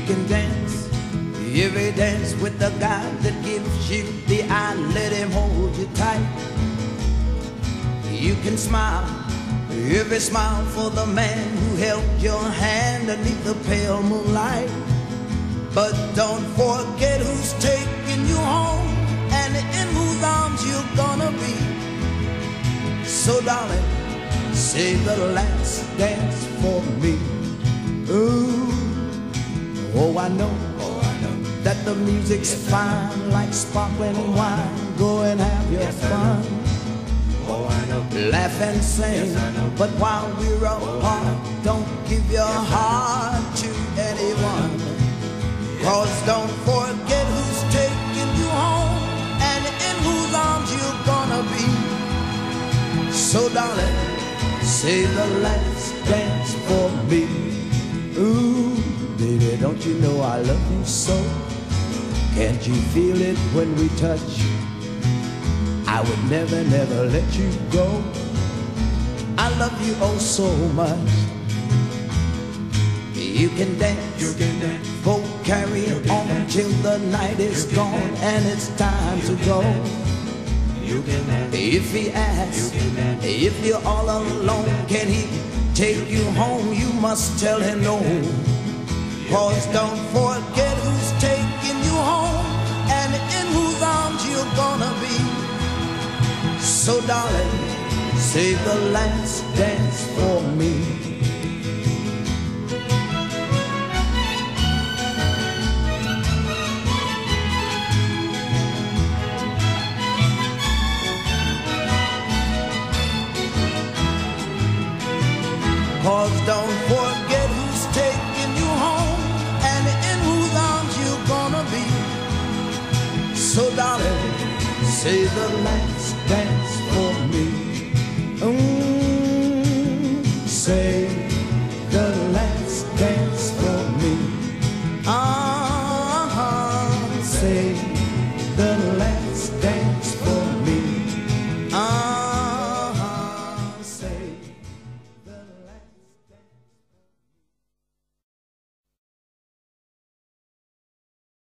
can dance every dance with the guy that gives you the eye. Let him hold you tight. You can smile every smile for the man who held your hand beneath the pale moonlight. But don't forget who's taking you home and in whose arms you're gonna be. So darling, save the last dance for me. Ooh, oh I know that the music's fine like sparkling wine. Go and have your fun. Oh, I know. Laugh and sing, but while we're apart, don't give your heart to anyone. Cause don't forget who's taking you home and in whose arms you're gonna be. So darling, save the last dance for me. Ooh, baby, don't you know I love you so? Can't you feel it when we touch? I would never, never let you go. I love you oh so much. You can dance, go carry on till the night is gone and it's time to go. If he asks, if you're all alone, can he take you home? You must tell him no. Cause don't forget who's taking you home and in whose arms you're gonna be. So darling, save the last dance for me. Cause don't forget who's taking you home and in whose arms you're gonna be. So darling, save the last dance for me. Save the last dance for me.